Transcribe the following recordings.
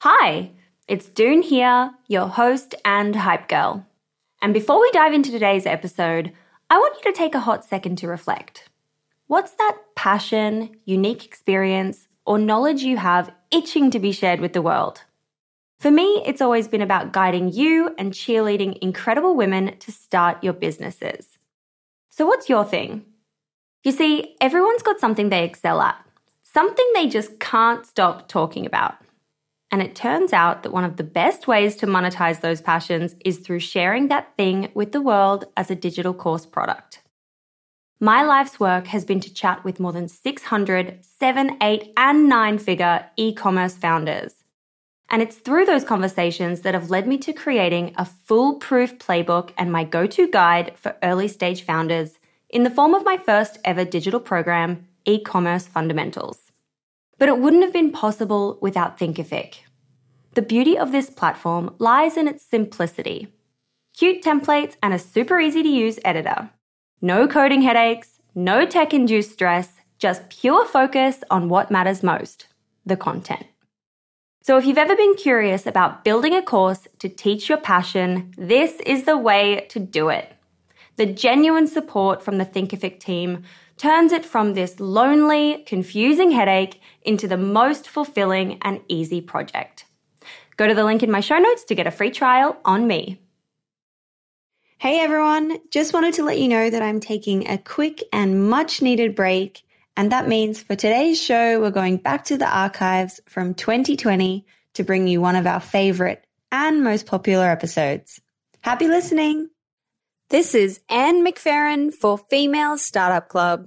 Hi, it's Doone here, your host and hype girl. And before we dive into today's episode, I want you to take a hot second to reflect. What's that passion, unique experience, or knowledge you have itching to be shared with the world? For me, it's always been about guiding you and cheerleading incredible women to start your businesses. So what's your thing? You see, everyone's got something they excel at, something they just can't stop talking about. And it turns out that one of the best ways to monetize those passions is through sharing that thing with the world as a digital course product. My life's work has been to chat with more than 600 7, 8, and 9-figure e-commerce founders. And it's through those conversations that have led me to creating a foolproof playbook and my go-to guide for early-stage founders in the form of my first ever digital program, E-commerce Fundamentals. But it wouldn't have been possible without Thinkific. The beauty of this platform lies in its simplicity. Cute templates and a super easy to use editor. No coding headaches, no tech-induced stress, just pure focus on what matters most, the content. So if you've ever been curious about building a course to teach your passion, this is the way to do it. The genuine support from the Thinkific team turns it from this lonely, confusing headache into the most fulfilling and easy project. Go to the link in my show notes to get a free trial on me. Hey everyone, just wanted to let you know that I'm taking a quick and much needed break, and that means for today's show, we're going back to the archives from 2020 to bring you one of our favorite and most popular episodes. Happy listening! This is Anne McFerrin for Female Startup Club.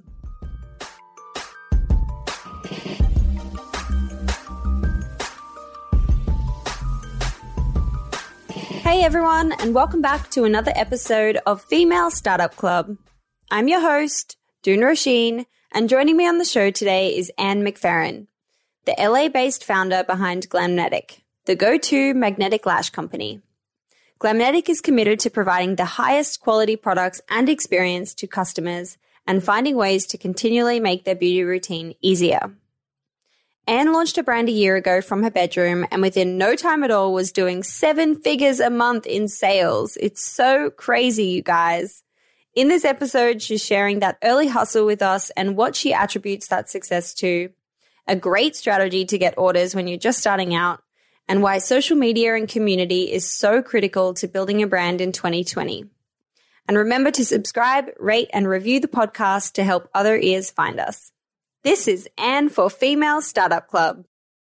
Hey everyone, and welcome back to another episode of Female Startup Club. I'm your host, Doone Roisin, and joining me on the show today is Anne McFerrin, the LA-based founder behind Glamnetic, the go-to magnetic lash company. Glamnetic is committed to providing the highest quality products and experience to customers and finding ways to continually make their beauty routine easier. Anne launched a brand a year ago from her bedroom and within no time at all was doing 7 figures a month in sales. It's so crazy, you guys. In this episode, she's sharing that early hustle with us and what she attributes that success to, a great strategy to get orders when you're just starting out, and why social media and community is so critical to building a brand in 2020. And remember to subscribe, rate, and review the podcast to help other ears find us. This is Anne for Female Startup Club.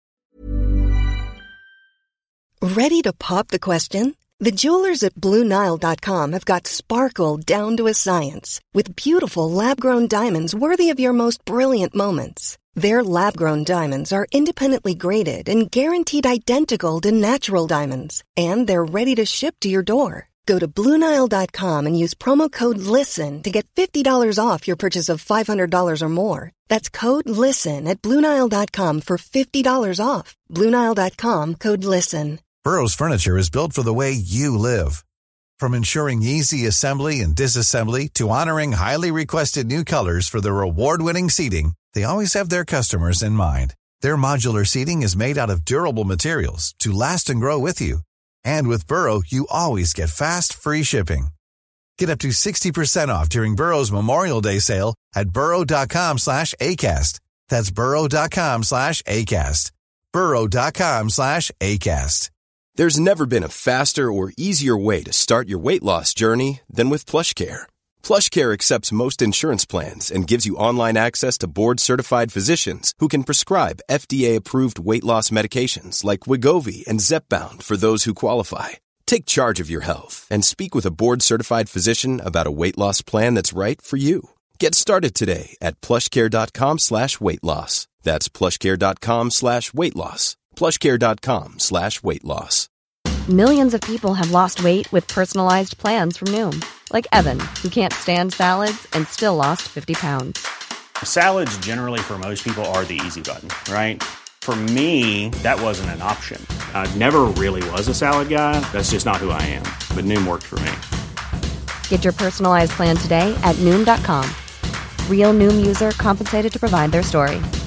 Ready to pop the question? The jewelers at BlueNile.com have got sparkle down to a science with beautiful lab-grown diamonds worthy of your most brilliant moments. Their lab-grown diamonds are independently graded and guaranteed identical to natural diamonds, and they're ready to ship to your door. Go to BlueNile.com and use promo code LISTEN to get $50 off your purchase of $500 or more. That's code LISTEN at BlueNile.com for $50 off. BlueNile.com, code LISTEN. Burrow's furniture is built for the way you live. From ensuring easy assembly and disassembly to honoring highly requested new colors for their award-winning seating, they always have their customers in mind. Their modular seating is made out of durable materials to last and grow with you. And with Burrow, you always get fast, free shipping. Get up to 60% off during Burrow's Memorial Day sale at burrow.com/ACAST. That's burrow.com/ACAST. burrow.com/ACAST. There's never been a faster or easier way to start your weight loss journey than with PlushCare. PlushCare accepts most insurance plans and gives you online access to board-certified physicians who can prescribe FDA-approved weight loss medications like Wegovy and Zepbound for those who qualify. Take charge of your health and speak with a board-certified physician about a weight loss plan that's right for you. Get started today at plushcare.com/weight loss. That's plushcare.com/weight loss. plushcare.com/weight loss. Millions of people have lost weight with personalized plans from Noom. Like Evan, who can't stand salads and still lost 50 pounds. Salads generally for most people are the easy button, right? For me, that wasn't an option. I never really was a salad guy. That's just not who I am. But Noom worked for me. Get your personalized plan today at Noom.com. Real Noom user compensated to provide their story.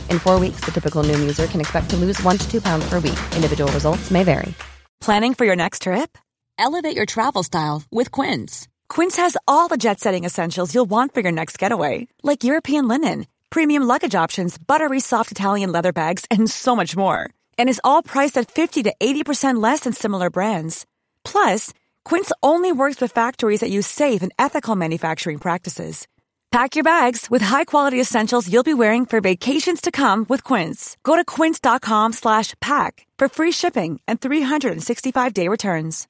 In 4 weeks, the typical Noom user can expect to lose 1 to 2 pounds per week. Individual results may vary. Planning for your next trip? Elevate your travel style with Quince. Quince has all the jet-setting essentials you'll want for your next getaway, like European linen, premium luggage options, buttery soft Italian leather bags, and so much more. And is all priced at 50 to 80% less than similar brands. Plus, Quince only works with factories that use safe and ethical manufacturing practices. Pack your bags with high-quality essentials you'll be wearing for vacations to come with Quince. Go to quince.com/pack for free shipping and 365-day returns.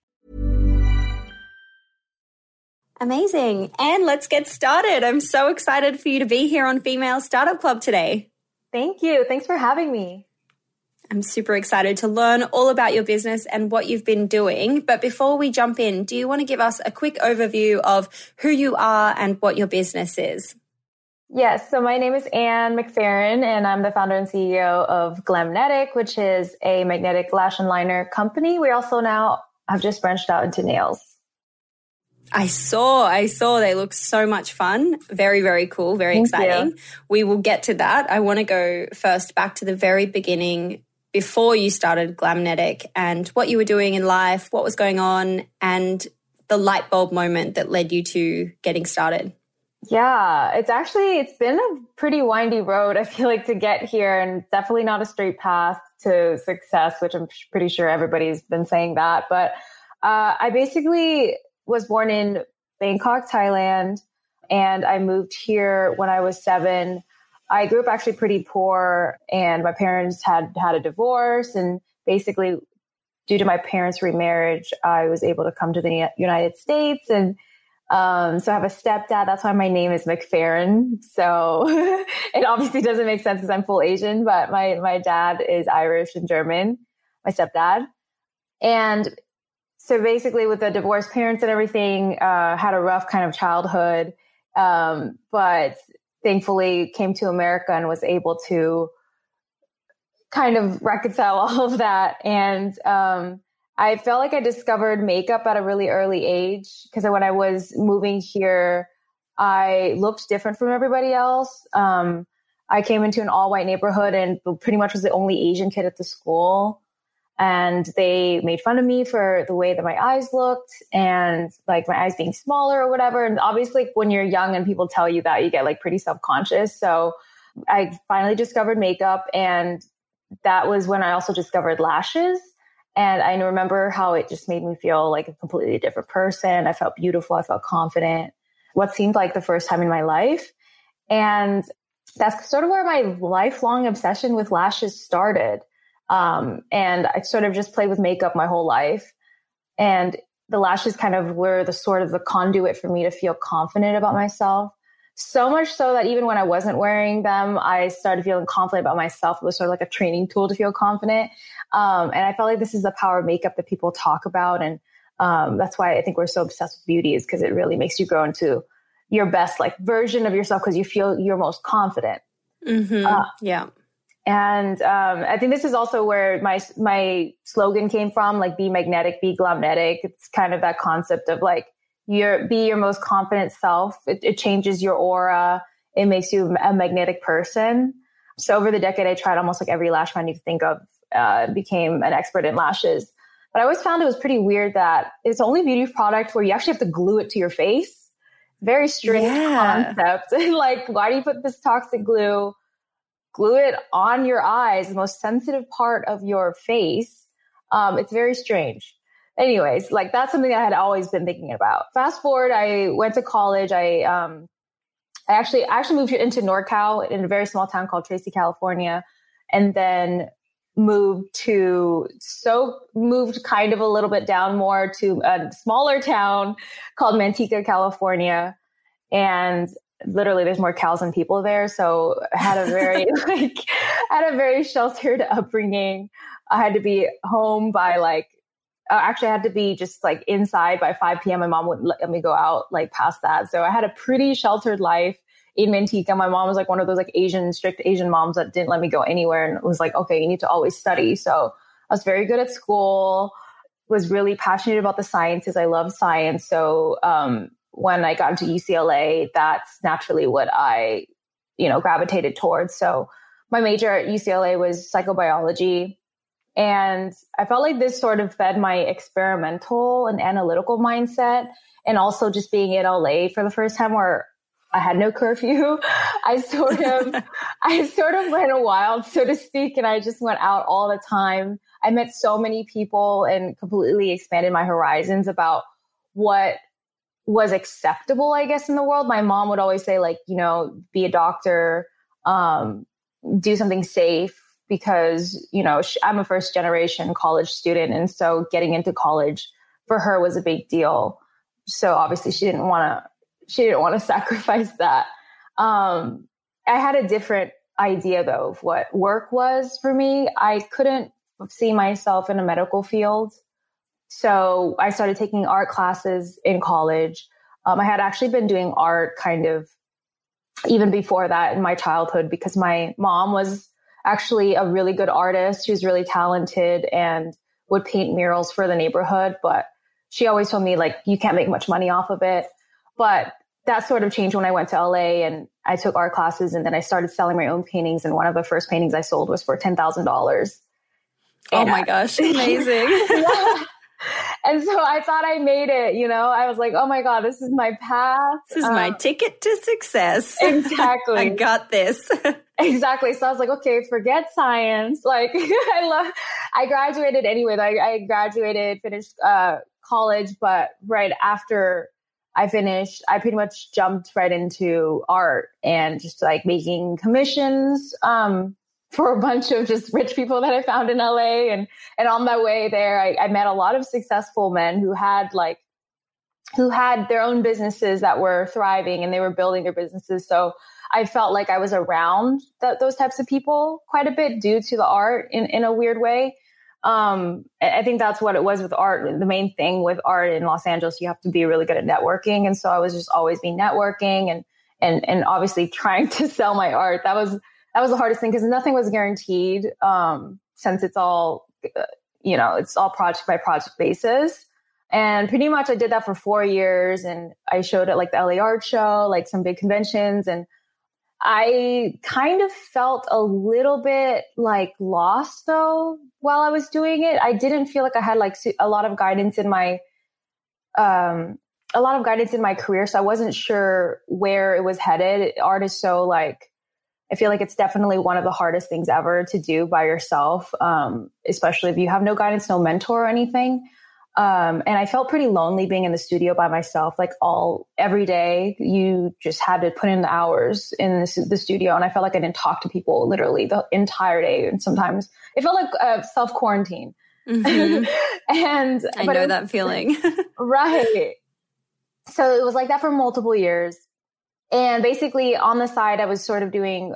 Amazing. And let's get started. I'm so excited for you to be here on Female Startup Club today. Thank you. Thanks for having me. I'm super excited to learn all about your business and what you've been doing. But before we jump in, do you want to give us a quick overview of who you are and what your business is? Yes. So my name is Anne McFerrin, and I'm the founder and CEO of Glamnetic, which is a magnetic lash and liner company. We also now have just branched out into nails. I saw. They look so much fun. Very, very cool. Very exciting. We will get to that. I want to go first back to the very beginning, before you started Glamnetic, and what you were doing in life, what was going on, and the light bulb moment that led you to getting started. Yeah, it's been a pretty windy road, I feel like, to get here, and definitely not a straight path to success, which I'm pretty sure everybody's been saying that. But I basically was born in Bangkok, Thailand, and I moved here when I was 7. I grew up actually pretty poor, and my parents had a divorce, and basically due to my parents' remarriage, I was able to come to the United States. And so I have a stepdad. That's why my name is McFerrin. So it obviously doesn't make sense because I'm full Asian, but my dad is Irish and German, my stepdad. And so basically with the divorced parents and everything, had a rough kind of childhood, but thankfully came to America and was able to kind of reconcile all of that. And I felt like I discovered makeup at a really early age, because when I was moving here, I looked different from everybody else. I came into an all-white neighborhood and pretty much was the only Asian kid at the school. And they made fun of me for the way that my eyes looked and like my eyes being smaller or whatever. And obviously when you're young and people tell you that, you get like pretty self-conscious. So I finally discovered makeup, and that was when I also discovered lashes. And I remember how it just made me feel like a completely different person. I felt beautiful. I felt confident. What seemed like the first time in my life. And that's sort of where my lifelong obsession with lashes started. And I sort of just played with makeup my whole life. And the lashes kind of were the sort of the conduit for me to feel confident about myself. So much so that even when I wasn't wearing them, I started feeling confident about myself. It was sort of like a training tool to feel confident. And I felt like this is the power of makeup that people talk about. And that's why I think we're so obsessed with beauty, is because it really makes you grow into your best like version of yourself, because you feel you're most confident. Mm-hmm. Yeah. And I think this is also where my slogan came from, like be magnetic, be glamnetic. It's kind of that concept of like be your most confident self. It changes your aura. It makes you a magnetic person. So over the decade, I tried almost like every lash brand you could think of, became an expert in lashes. But I always found it was pretty weird that it's the only beauty product where you actually have to glue it to your face. Very strange concept. Like, why do you put this toxic glue it on your eyes, the most sensitive part of your face? It's very strange. Anyways, like that's something I had always been thinking about. Fast forward, I went to college. I actually moved into NorCal in a very small town called Tracy, California, and then moved kind of a little bit down more to a smaller town called Manteca, California. And literally there's more cows than people there. So I had a very sheltered upbringing. I had to be home by I had to be just like inside by 5 p.m. My mom wouldn't let me go out like past that. So I had a pretty sheltered life in Manteca. My mom was like one of those like strict Asian moms that didn't let me go anywhere, and it was like, okay, you need to always study. So I was very good at school, was really passionate about the sciences. I love science. So when I got into UCLA, that's naturally what I, gravitated towards. So my major at UCLA was psychobiology. And I felt like this sort of fed my experimental and analytical mindset. And also just being in LA for the first time where I had no curfew. I sort of ran wild, so to speak. And I just went out all the time. I met so many people and completely expanded my horizons about what was acceptable, I guess, in the world. My mom would always say, like, you know, be a doctor, do something safe, because, you know, I'm a first generation college student. And so getting into college for her was a big deal. So obviously she didn't want to sacrifice that. I had a different idea though of what work was for me. I couldn't see myself in a medical field. So I started taking art classes in college. I had actually been doing art kind of even before that in my childhood, because my mom was actually a really good artist. She was really talented and would paint murals for the neighborhood. But she always told me, like, you can't make much money off of it. But that sort of changed when I went to LA and I took art classes, and then I started selling my own paintings. And one of the first paintings I sold was for $10,000. Oh my gosh, amazing. Yeah. And so I thought I made it, you know, I was like, oh my God, this is my path. This is my ticket to success. Exactly. I got this. Exactly. So I was like, okay, forget science. Like I graduated anyway. I graduated, finished college, but right after I finished, I pretty much jumped right into art and just like making commissions, for a bunch of just rich people that I found in LA. And on my way there, I met a lot of successful men who had their own businesses that were thriving and they were building their businesses. So I felt like I was around those types of people quite a bit due to the art in a weird way. I think that's what it was with art. The main thing with art in Los Angeles, you have to be really good at networking. And so I was just always being networking and obviously trying to sell my art. That was the hardest thing because nothing was guaranteed, since it's all, it's all project by project basis. And pretty much I did that for 4 years, and I showed at like the LA Art Show, like some big conventions. And I kind of felt a little bit like lost though while I was doing it. I didn't feel like I had like a lot of guidance in my career. So I wasn't sure where it was headed. Art is so like, I feel like it's definitely one of the hardest things ever to do by yourself, especially if you have no guidance, no mentor or anything. And I felt pretty lonely being in the studio by myself, like every day you just had to put in the hours in the studio. And I felt like I didn't talk to people literally the entire day. And sometimes it felt like self-quarantine. Mm-hmm. And I know that feeling. Right. So it was like that for multiple years. And basically on the side, I was sort of doing,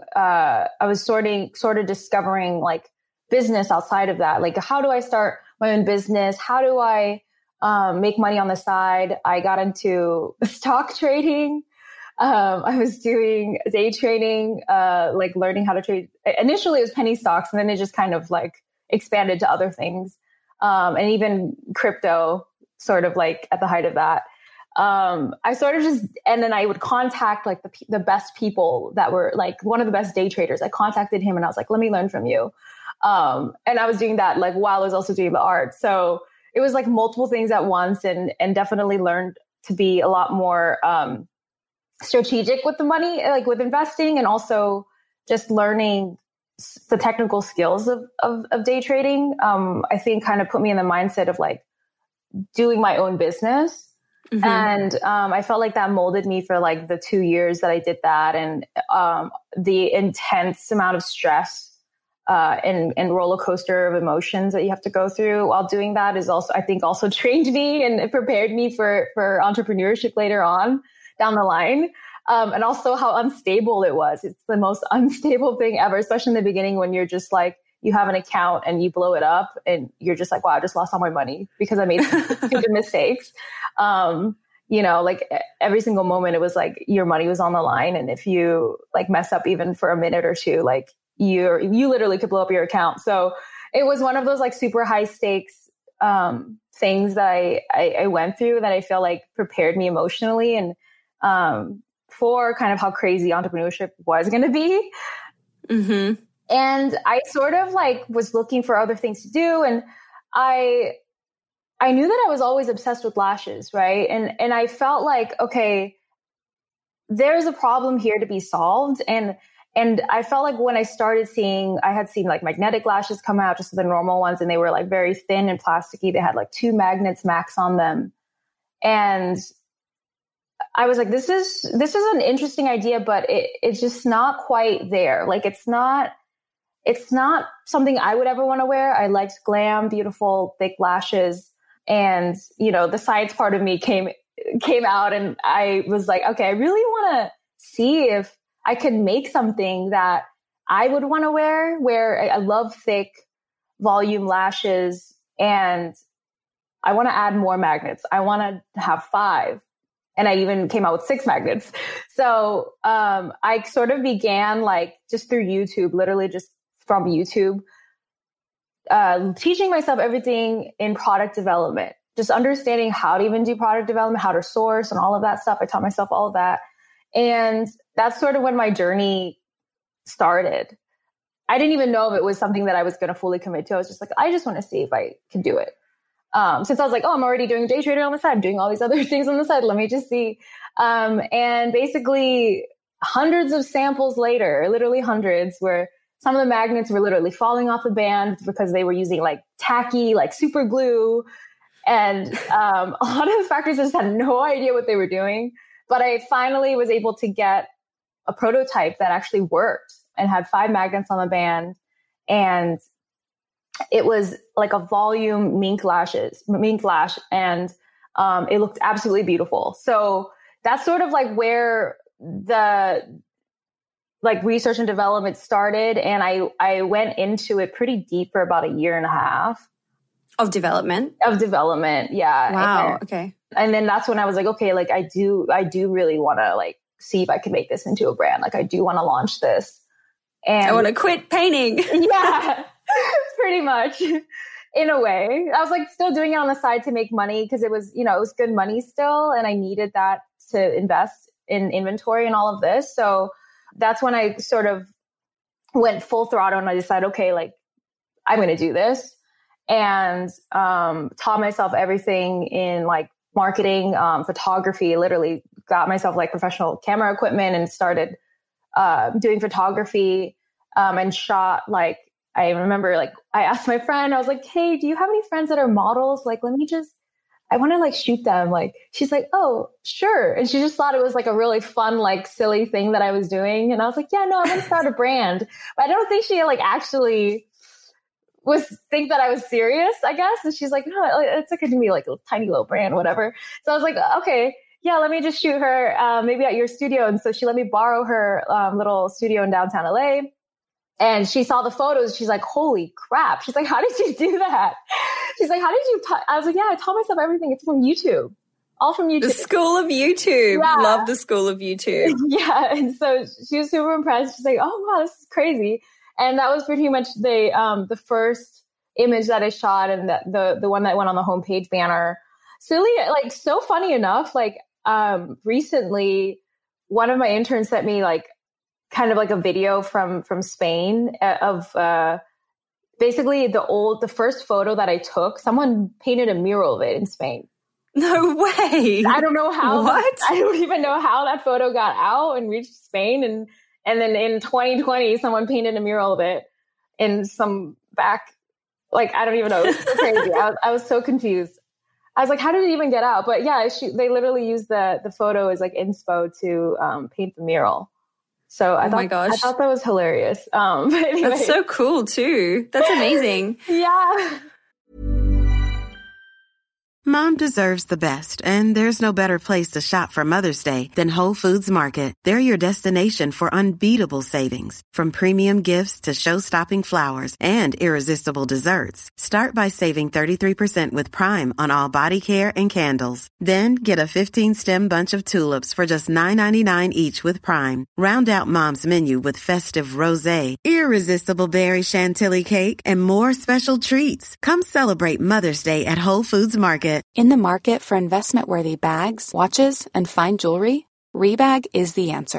sort of discovering like business outside of that. Like, how do I start my own business? How do I make money on the side? I got into stock trading. I was doing day trading, like learning how to trade. Initially it was penny stocks, and then it just kind of like expanded to other things. And even crypto sort of like at the height of that. I sort of and then I would contact like the best people that were like one of the best day traders. I contacted him and I was like, let me learn from you. And I was doing that like while I was also doing the art. So it was like multiple things at once, and definitely learned to be a lot more, strategic with the money, like with investing, and also just learning the technical skills of day trading. I think kind of put me in the mindset of like doing my own business. Mm-hmm. And I felt like that molded me for like the 2 years that I did that. And the intense amount of stress and roller coaster of emotions that you have to go through while doing that is also, I think, also trained me and prepared me for entrepreneurship later on down the line. And also how unstable it was. It's the most unstable thing ever, especially in the beginning when you're just like, you have an account and you blow it up and you're just like, wow, I just lost all my money because I made stupid mistakes. Like every single moment it was like your money was on the line. And if you like mess up even for a minute or two, like you literally could blow up your account. So it was one of those like super high stakes, things that I went through that I feel like prepared me emotionally and, for kind of how crazy entrepreneurship was going to be. Mm-hmm. And I sort of like was looking for other things to do. And I knew that I was always obsessed with lashes, right? And I felt like, okay, there's a problem here to be solved. And I felt like when I started I had seen like magnetic lashes come out, just the normal ones, and they were like very thin and plasticky. They had like 2 magnets max on them. And I was like, this is an interesting idea, but it's just not quite there. Like, it's not something I would ever want to wear. I liked glam, beautiful, thick lashes. And, the science part of me came out, and I was like, okay, I really want to see if I could make something that I would want to wear, where I love thick volume lashes, and I want to add more magnets. I want to have 5. And I even came out with 6 magnets. So I sort of began like just through YouTube, literally just from YouTube, teaching myself everything in product development, just understanding how to even do product development, how to source and all of that stuff. I taught myself all of that. And that's sort of when my journey started. I didn't even know if it was something that I was going to fully commit to. I was just like, I just want to see if I can do it. Since I was like, I'm already doing day trading on the side, I'm doing all these other things on the side. Let me just see. And basically hundreds of samples later, literally hundreds, where some of the magnets were literally falling off the band because they were using like tacky, like super glue. And a lot of the factories just had no idea what they were doing. But I finally was able to get a prototype that actually worked and had 5 magnets on the band. And it was like a volume mink lash, and it looked absolutely beautiful. So that's sort of like where the like research and development started. And I went into it pretty deep for about 1.5 years. Of development? Of development, yeah. Wow, okay. And then that's when I was like, okay, like I do really want to like see if I can make this into a brand. Like I do want to launch this. And I want to quit painting. Yeah, pretty much in a way. I was like still doing it on the side to make money because it was, it was good money still. And I needed that to invest in inventory and all of this. So that's when I sort of went full throttle and I decided, okay, like I'm going to do this. And taught myself everything in like marketing, photography, literally got myself like professional camera equipment and started doing photography and shot. Like I remember like I asked my friend, I was like, hey, do you have any friends that are models? Like, I want to like shoot them. Like, she's like, oh, sure. And she just thought it was like a really fun, like silly thing that I was doing. And I was like, yeah, no, I want to start a brand. But I don't think she like actually think that I was serious, I guess. And she's like, no, it's okay to be like a tiny little brand, whatever. So I was like, okay, yeah, let me just shoot her maybe at your studio. And so she let me borrow her little studio in downtown LA. And she saw the photos. She's like, holy crap. She's like, how did you do that? She's like, how did you I was like, yeah, I taught myself everything. It's from YouTube. All from YouTube. The school of YouTube. Yeah. Love the school of YouTube. Yeah. And so she was super impressed. She's like, oh, wow, this is crazy. And that was pretty much the first image that I shot, and the one that went on the homepage banner. Silly, like so funny enough, like recently one of my interns sent me like kind of like a video from Spain of basically the first photo that I took. Someone painted a mural of it in Spain. No way. I don't know how. What? I don't even know how that photo got out and reached Spain. And then in 2020, someone painted a mural of it in some back, like, I don't even know. It's crazy. I was so confused. I was like, how did it even get out? But yeah, they literally used the photo as like inspo to paint the mural. So I thought that was hilarious. But anyway. That's so cool too. That's amazing. Yeah. Mom deserves the best, and there's no better place to shop for Mother's Day than Whole Foods Market. They're your destination for unbeatable savings, from premium gifts to show-stopping flowers and irresistible desserts. Start by saving 33% with Prime on all body care and candles. Then get a 15-stem bunch of tulips for just $9.99 each with Prime. Round out Mom's menu with festive rosé, irresistible berry chantilly cake, and more special treats. Come celebrate Mother's Day at Whole Foods Market. In the market for investment-worthy bags, watches, and fine jewelry, Rebag is the answer.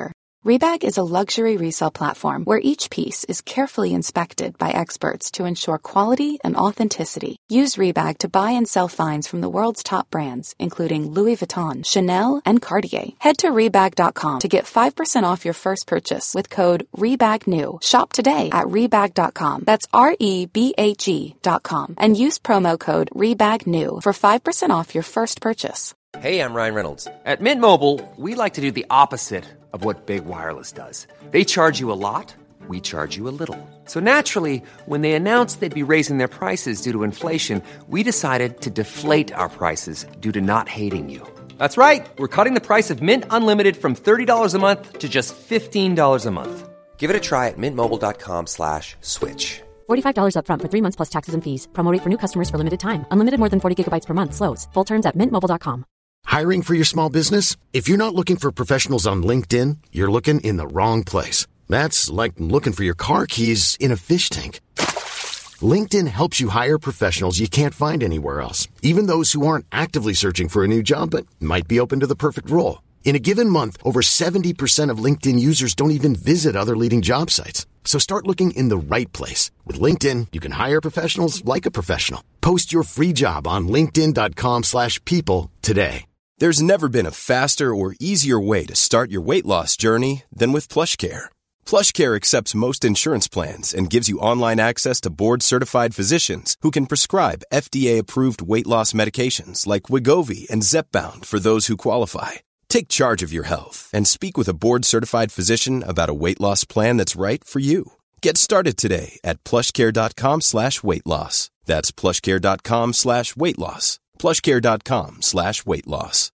Rebag is a luxury resale platform where each piece is carefully inspected by experts to ensure quality and authenticity. Use Rebag to buy and sell finds from the world's top brands, including Louis Vuitton, Chanel, and Cartier. Head to Rebag.com to get 5% off your first purchase with code REBAGNEW. Shop today at Rebag.com. That's REBAG.com. And use promo code REBAGNEW for 5% off your first purchase. Hey, I'm Ryan Reynolds. At Mint Mobile, we like to do the opposite of what Big Wireless does. They charge you a lot, we charge you a little. So naturally, when they announced they'd be raising their prices due to inflation, we decided to deflate our prices due to not hating you. That's right. We're cutting the price of Mint Unlimited from $30 a month to just $15 a month. Give it a try at mintmobile.com/switch. $45 up front for 3 months plus taxes and fees. Promo rate for new customers for limited time. Unlimited more than 40 gigabytes per month. Slows full terms at mintmobile.com. Hiring for your small business? If you're not looking for professionals on LinkedIn, you're looking in the wrong place. That's like looking for your car keys in a fish tank. LinkedIn helps you hire professionals you can't find anywhere else, even those who aren't actively searching for a new job but might be open to the perfect role. In a given month, over 70% of LinkedIn users don't even visit other leading job sites. So start looking in the right place. With LinkedIn, you can hire professionals like a professional. Post your free job on linkedin.com/people today. There's never been a faster or easier way to start your weight loss journey than with PlushCare. PlushCare accepts most insurance plans and gives you online access to board-certified physicians who can prescribe FDA-approved weight loss medications like Wegovy and Zepbound for those who qualify. Take charge of your health and speak with a board-certified physician about a weight loss plan that's right for you. Get started today at plushcare.com/weight loss. That's plushcare.com/weight loss. plushcare.com/weight loss.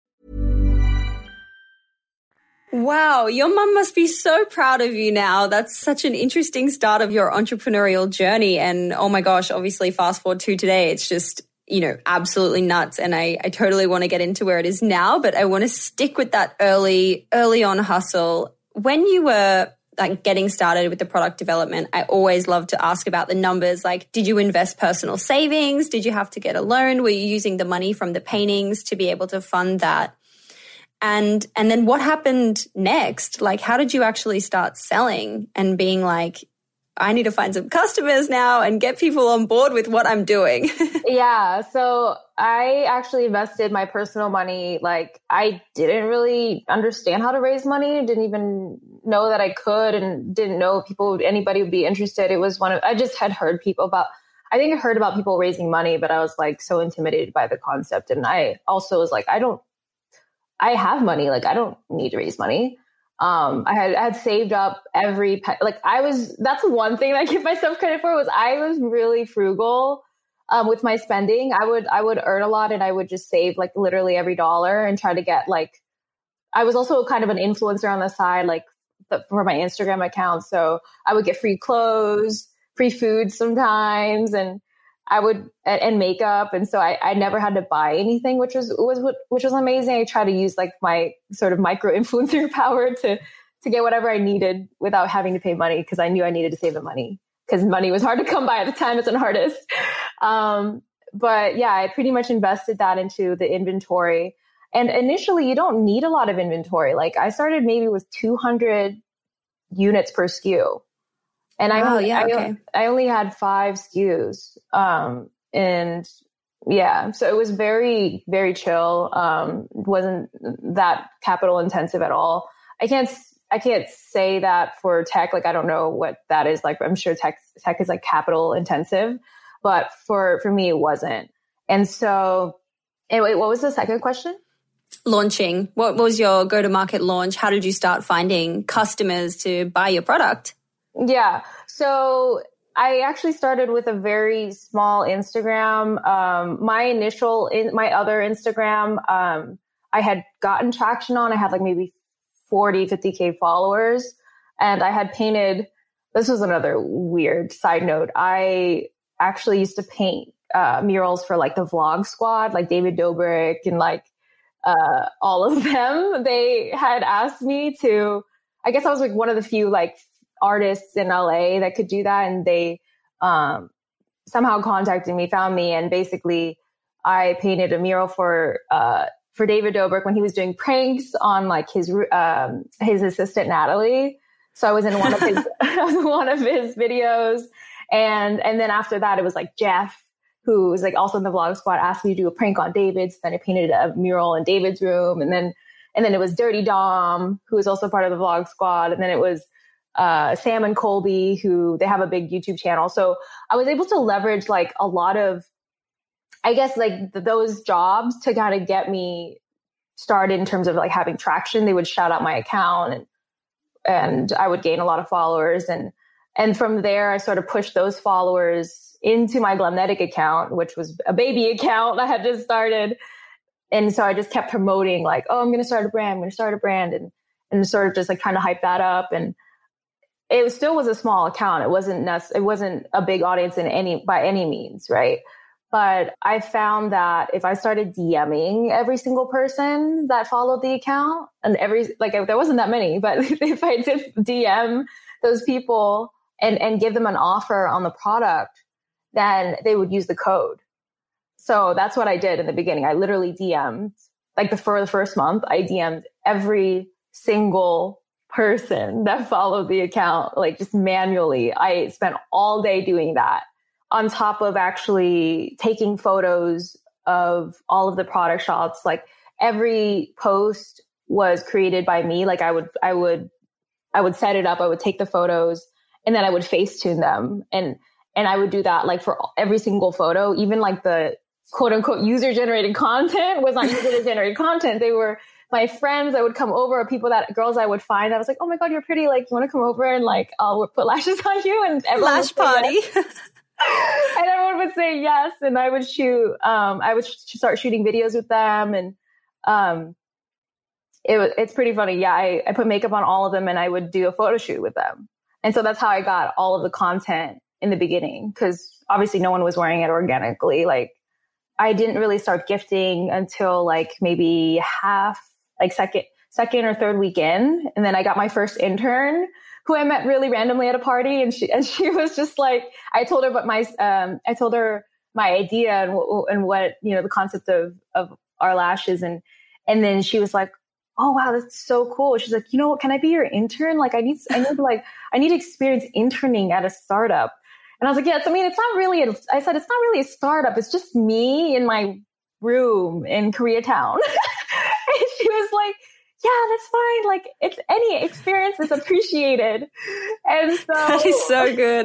Wow, your mum must be so proud of you now. That's such an interesting start of your entrepreneurial journey. And oh my gosh, obviously fast forward to today, it's just, absolutely nuts. And I totally want to get into where it is now, but I want to stick with that early on hustle. When you were getting started with the product development, I always love to ask about the numbers. Like, did you invest personal savings? Did you have to get a loan? Were you using the money from the paintings to be able to fund that? And then what happened next? Like, how did you actually start selling and being like, I need to find some customers now and get people on board with what I'm doing? Yeah. So I actually invested my personal money. Like, I didn't really understand how to raise money. Didn't even know that I could, and didn't know anybody would be interested. It was I just had heard I heard about people raising money, but I was like so intimidated by the concept. And I also was like, I have money. Like, I don't need to raise money. I had saved up every that's one thing that I give myself credit for, was I was really frugal with my spending. I would earn a lot, and I would just save like literally every dollar and try to get I was also kind of an influencer on the side, for my Instagram account. So I would get free clothes, free food sometimes, and and makeup. And so I never had to buy anything, which was amazing. I tried to use my sort of micro influencer power to get whatever I needed without having to pay money, because I knew I needed to save the money, because money was hard to come by at the time as an artist. But yeah, I pretty much invested that into the inventory. And initially you don't need a lot of inventory. Like, I started maybe with 200 units per SKU. And I only had 5 SKUs. And yeah, so it was very, very chill. Wasn't that capital intensive at all. I can't say that for tech. Like, I don't know what that is like. I'm sure tech is like capital intensive, but for me, it wasn't. And so anyway, what was the second question? Launching. What was your go-to-market launch? How did you start finding customers to buy your product? Yeah. So I actually started with a very small Instagram. My other Instagram, I had gotten traction on. I had maybe 40, 50K followers. And I had painted, this was another weird side note. I actually used to paint murals for the Vlog Squad, David Dobrik and all of them. They had asked me to, I guess I was one of the few artists in LA that could do that. And they somehow contacted me, found me, and basically I painted a mural for for David Dobrik when he was doing pranks on like his assistant Natalie. So I was in one of his videos, and then after that it was like Jeff, who was like also in the Vlog Squad, asked me to do a prank on David. So then I painted a mural in David's room, and then it was Dirty Dom, who was also part of the Vlog Squad, and then it was Sam and Colby, who they have a big YouTube channel. So I was able to leverage like a lot of, I guess, like those jobs to kind of get me started in terms of like having traction. They would shout out my account, and I would gain a lot of followers. And from there, I sort of pushed those followers into my Glamnetic account, which was a baby account I had just started. And so I just kept promoting like, oh, I'm going to start a brand. And sort of just like trying to hype that up. And it still was a small account. It wasn't a big audience by any means. Right. But I found that if I started DMing every single person that followed the account, and there wasn't that many, but if I did DM those people and give them an offer on the product, then they would use the code. So that's what I did in the beginning. I literally DM'd, like for the first month, I DM'd every single person that followed the account, like just manually. I spent all day doing that, on top of actually taking photos of all of the product shots. Like every post was created by me. Like I would set it up. I would take the photos and then I would Facetune them. And I would do that like for every single photo, even like the quote unquote user generated content was not user generated content. They were my friends that would come over, girls I would find. I was like, oh my God, you're pretty. Like, you want to come over and like, I'll put lashes on you, and lash party. And everyone would say yes. And I would start shooting videos with them. And, it's pretty funny. Yeah. I put makeup on all of them and I would do a photo shoot with them. And so that's how I got all of the content in the beginning. 'Cause obviously no one was wearing it organically. Like I didn't really start gifting until like maybe second or third weekend. And then I got my first intern, who I met really randomly at a party. And she was just like, I told her my idea and what, the concept of our lashes. And then she was like, oh, wow, that's so cool. She's like, you know what, can I be your intern? Like I need experience interning at a startup. And I was like, yeah, it's not really a startup. It's just me in my room in Koreatown. And she was like, yeah, that's fine. Like it's any experience is appreciated. And so that is so good.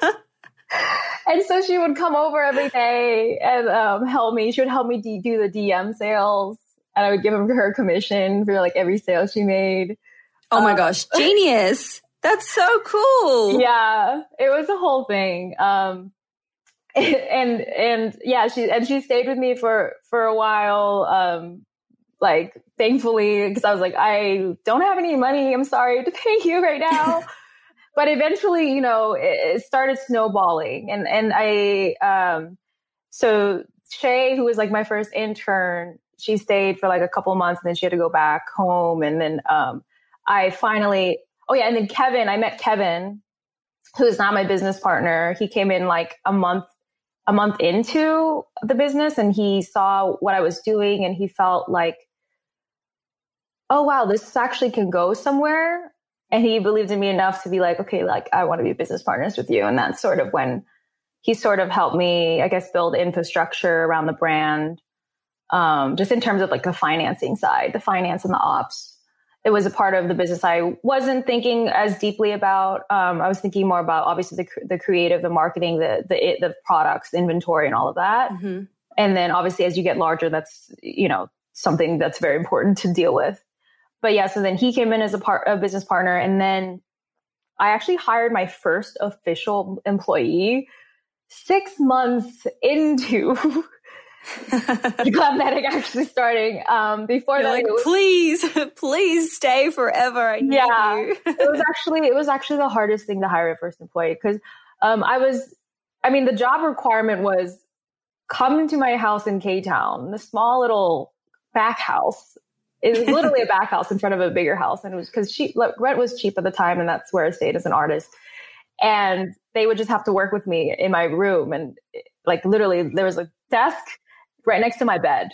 And so she would come over every day and help me. She would help me do the DM sales, and I would give her commission for like every sale she made. Oh my gosh, genius. That's so cool. Yeah, it was a whole thing. And yeah, she stayed with me for a while. Like thankfully, because I was like, I don't have any money. I'm sorry to pay you right now. But eventually, it started snowballing. And I, so Shay, who was like my first intern, she stayed for like a couple months and then she had to go back home. And then, and then Kevin, I met Kevin, who is not my business partner. He came in like a month into the business, and he saw what I was doing and he felt like, oh, wow, this actually can go somewhere. And he believed in me enough to be like, okay, like I want to be business partners with you. And that's sort of when he sort of helped me, I guess, build infrastructure around the brand. Just in terms of like the financing side, the finance and the ops. It was a part of the business I wasn't thinking as deeply about. I was thinking more about obviously the creative, the marketing, the products, the inventory, and all of that. Mm-hmm. And then obviously as you get larger, that's something that's very important to deal with. But yeah, so then he came in as a business partner, and then I actually hired my first official employee 6 months into Glamnetic actually starting. Before You're that, like, please stay forever. I need you. it was actually the hardest thing to hire a first employee, because the job requirement was come to my house in K-Town, the small little back house. It was literally a back house in front of a bigger house, and it was because rent was cheap at the time, and that's where I stayed as an artist. And they would just have to work with me in my room, and like literally there was a desk right next to my bed.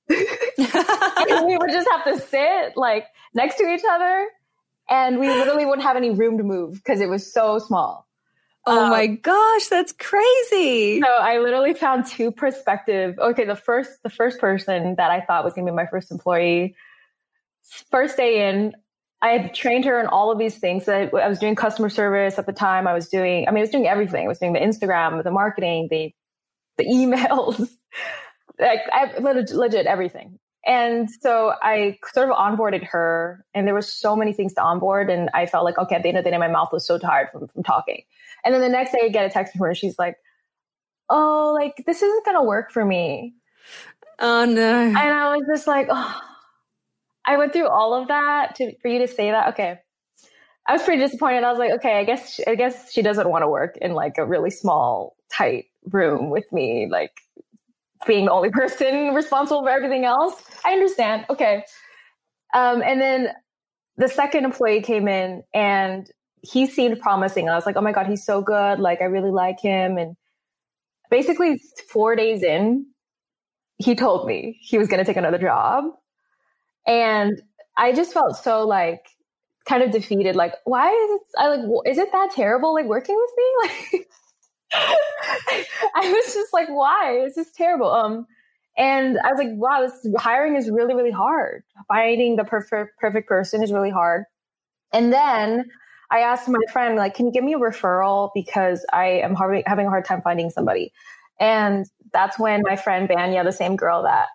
And we would just have to sit like next to each other, and we literally wouldn't have any room to move because it was so small. Oh my gosh, that's crazy. So I literally found two perspectives. Okay, the first person that I thought was going to be my first employee, first day in, I had trained her in all of these things. So I was doing customer service at the time. I was doing everything. I was doing the Instagram, the marketing, the emails, like legit everything. And so I sort of onboarded her, and there were so many things to onboard. And I felt like, okay, at the end of the day, my mouth was so tired from talking. And then the next day I get a text from her, and she's like, oh, like, this isn't going to work for me. Oh no. And I was just like, oh, I went through all of that for you to say that. Okay. I was pretty disappointed. I was like, okay, I guess she doesn't want to work in like a really small, tight room with me, like being the only person responsible for everything else. I understand. Okay. And then the second employee came in, and he seemed promising. I was like, oh my God, he's so good. Like, I really like him. And basically 4 days in, he told me he was going to take another job. And I just felt so like kind of defeated. Like, why is it that terrible? Like working with me? Like, I was just like, why? It's just terrible. And I was like, wow, this hiring is really, really hard. Finding the perfect person is really hard. And then I asked my friend, like, can you give me a referral? Because I am having a hard time finding somebody. And that's when my friend Banya, the same girl that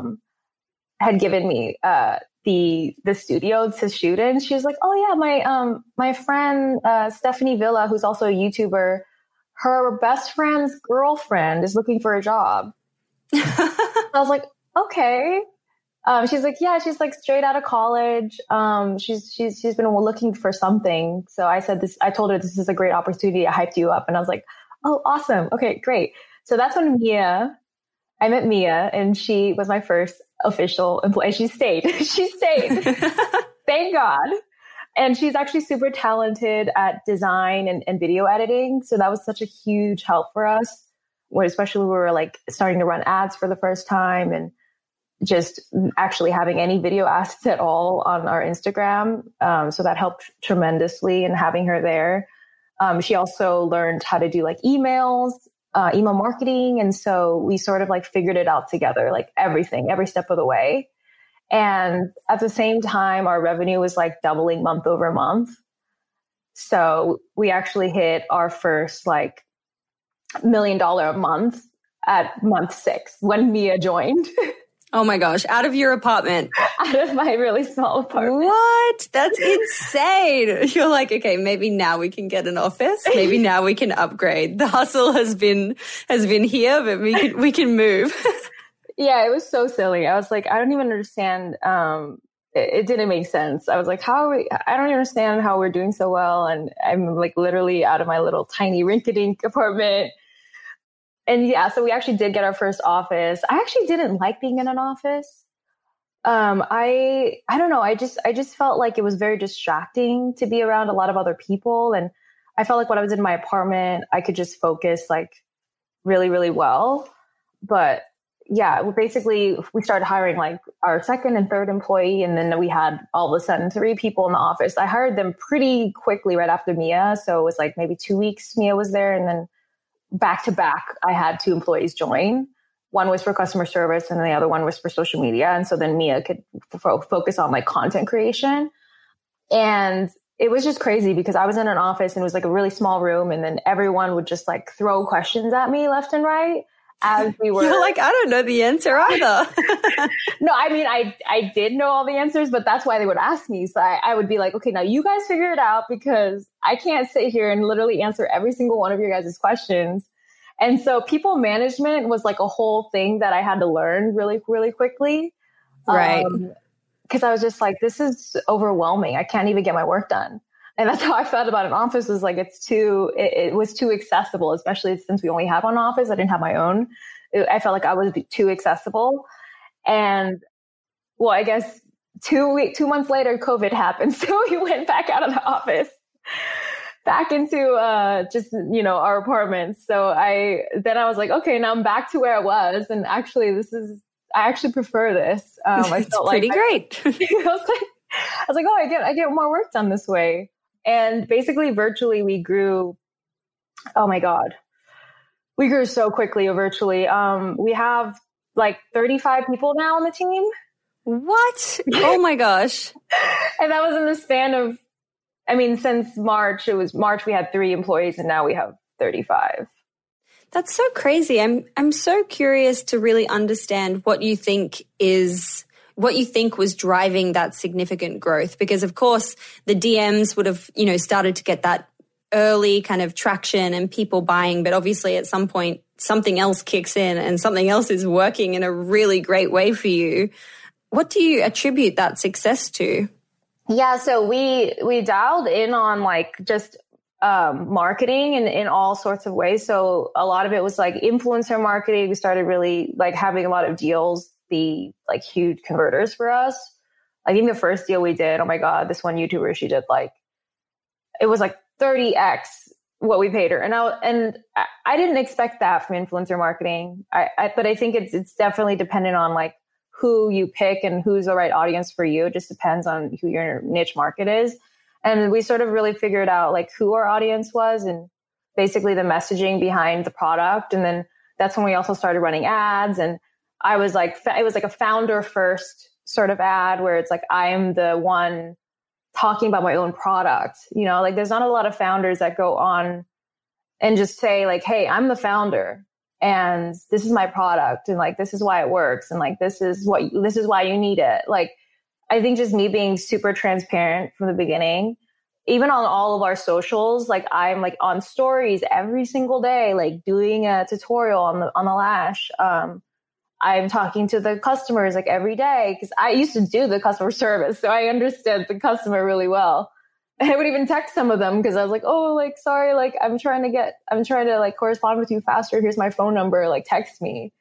had given me the studio to shoot in, she was like, oh yeah, my friend Stephanie Villa, who's also a YouTuber, her best friend's girlfriend is looking for a job. I was like, okay. She's like, yeah, she's like straight out of college. She's been looking for something. So I told her this is a great opportunity. I hyped you up, and I was like, oh, awesome. Okay, great. So that's when I met Mia, and she was my first official employee. She stayed. Thank God. And she's actually super talented at design and video editing. So that was such a huge help for us, especially when we were like starting to run ads for the first time and just actually having any video assets at all on our Instagram. So that helped tremendously in having her there. She also learned how to do like email marketing. And so we sort of like figured it out together, like everything, every step of the way. And at the same time, our revenue was like doubling month over month. So we actually hit our first like $1 million a month at month 6 when Mia joined. Oh my gosh, out of your apartment. Out of my really small apartment. What? That's insane. You're like, okay, maybe now we can get an office. Maybe now we can upgrade. The hustle has been here, but we can move. Yeah, it was so silly. I was like, I don't even understand. It didn't make sense. I was like, I don't understand how we're doing so well. And I'm like literally out of my little tiny rinky-dink apartment. And yeah, so we actually did get our first office. I actually didn't like being in an office. I don't know. I just felt like it was very distracting to be around a lot of other people. And I felt like when I was in my apartment, I could just focus like really, really well. But yeah, basically we started hiring like our second and third employee. And then we had all of a sudden 3 people in the office. I hired them pretty quickly right after Mia. So it was like maybe 2 weeks Mia was there. And then back to back, I had 2 employees join. One was for customer service and the other one was for social media. And so then Mia could focus on like content creation. And it was just crazy because I was in an office and it was like a really small room. And then everyone would just like throw questions at me left and right as we were. You're like, I don't know the answer either. No, I mean, I did know all the answers, but that's why they would ask me. So I would be like, okay, now you guys figure it out because I can't sit here and literally answer every single one of your guys' questions. And so people management was like a whole thing that I had to learn really, really quickly. Right. Because I was just like, this is overwhelming. I can't even get my work done. And that's how I felt about an office, was like, it was too accessible, especially since we only had one office. I didn't have my own. I felt like I was too accessible. And well, I guess 2 months later, COVID happened. So we went back out of the office, back into just, our apartments. So I was like, okay, now I'm back to where I was. And actually I actually prefer this. I felt pretty great. I was like, oh, I get more work done this way. And basically virtually we grew, oh my God, we grew so quickly virtually. We have like 35 people now on the team. What? Oh my gosh. And that was in the span of, I mean, since March, we had 3 employees and now we have 35. That's so crazy. I'm so curious to really understand what you think was driving that significant growth, because of course the DMs would have, started to get that early kind of traction and people buying, but obviously at some point something else kicks in and something else is working in a really great way for you. What do you attribute that success to? Yeah, so we dialed in on like just marketing in all sorts of ways. So a lot of it was like influencer marketing. We started really like having a lot of deals be like huge converters for us. I think the first deal we did, oh my God, this one YouTuber, she did like, it was like 30x what we paid her. And I didn't expect that from influencer marketing. But I think it's definitely dependent on like who you pick and who's the right audience for you. It just depends on who your niche market is. And we sort of really figured out like who our audience was and basically the messaging behind the product. And then that's when we also started running ads. And I was like, it was like a founder first sort of ad where it's like, I'm the one talking about my own product. Like there's not a lot of founders that go on and just say like, hey, I'm the founder and this is my product. And like, this is why it works. And like, this is why you need it. Like, I think just me being super transparent from the beginning, even on all of our socials, like I'm like on stories every single day, like doing a tutorial on the lash. I'm talking to the customers like every day because I used to do the customer service. So I understood the customer really well. And I would even text some of them because I was like, oh, like, sorry, like I'm trying to like correspond with you faster. Here's my phone number, like text me.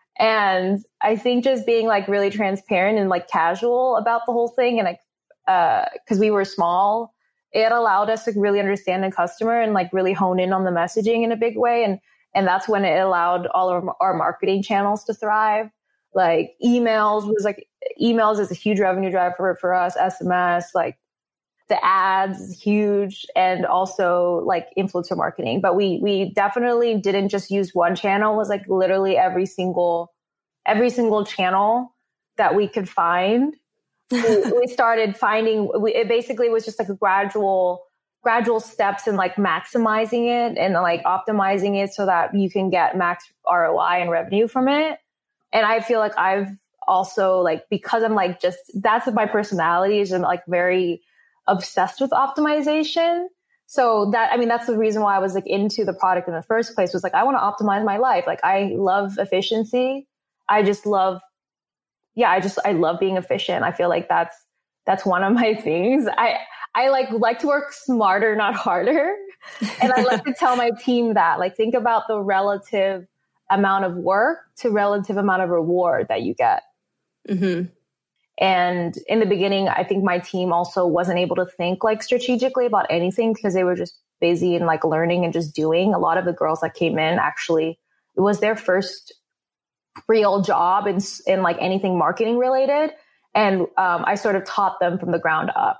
And I think just being like really transparent and like casual about the whole thing. And like, cause we were small, it allowed us to really understand the customer and like really hone in on the messaging in a big way. And that's when it allowed all of our marketing channels to thrive. Like emails is a huge revenue driver for us. SMS, like the ads is huge, and also like influencer marketing. But we definitely didn't just use one channel. It was like literally every single channel that we could find. we started finding. It basically was just like a gradual steps in like maximizing it and like optimizing it so that you can get max ROI and revenue from it. And I feel like I've also like, because I'm like, just, that's what my personality is. I'm like very obsessed with optimization. So that's the reason why I was like into the product in the first place, was like, I want to optimize my life. Like I love efficiency. I love being efficient. I feel like that's one of my things. I like to work smarter, not harder. And I like to tell my team that, like, think about the relative amount of work to relative amount of reward that you get. Mm-hmm. And in the beginning, I think my team also wasn't able to think like strategically about anything because they were just busy and like learning and just doing. A lot of the girls that came in, actually, it was their first real job in like anything marketing related. And I sort of taught them from the ground up.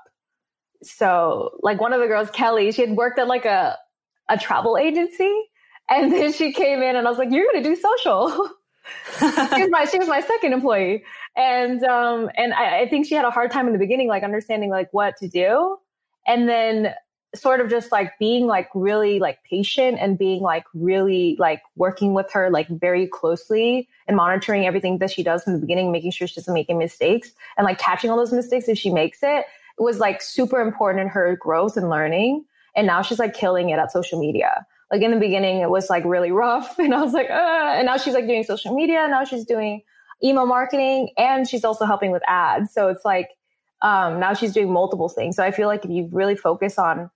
So like one of the girls, Kelly, she had worked at like a travel agency, and then she came in and I was like, you're going to do social. she was my second employee. And I think she had a hard time in the beginning, like understanding like what to do. And then sort of just like being like really like patient and being like really like working with her like very closely and monitoring everything that she does from the beginning, making sure she doesn't make any mistakes and like catching all those mistakes if she makes it. It was like super important in her growth and learning. And now she's like killing it at social media. Like in the beginning, it was like really rough. And I was like, and now she's like doing social media. Now she's doing email marketing, and she's also helping with ads. So it's like, now she's doing multiple things. So I feel like if you really focus on,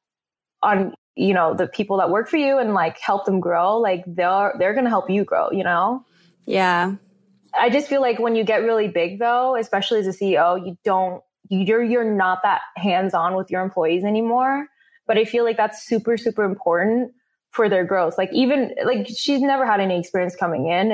you know, the people that work for you and like help them grow, like they're going to help you grow, you know? Yeah. I just feel like when you get really big though, especially as a CEO, you're not that hands-on with your employees anymore. But I feel like that's super, super important for their growth. Like even like she's never had any experience coming in, and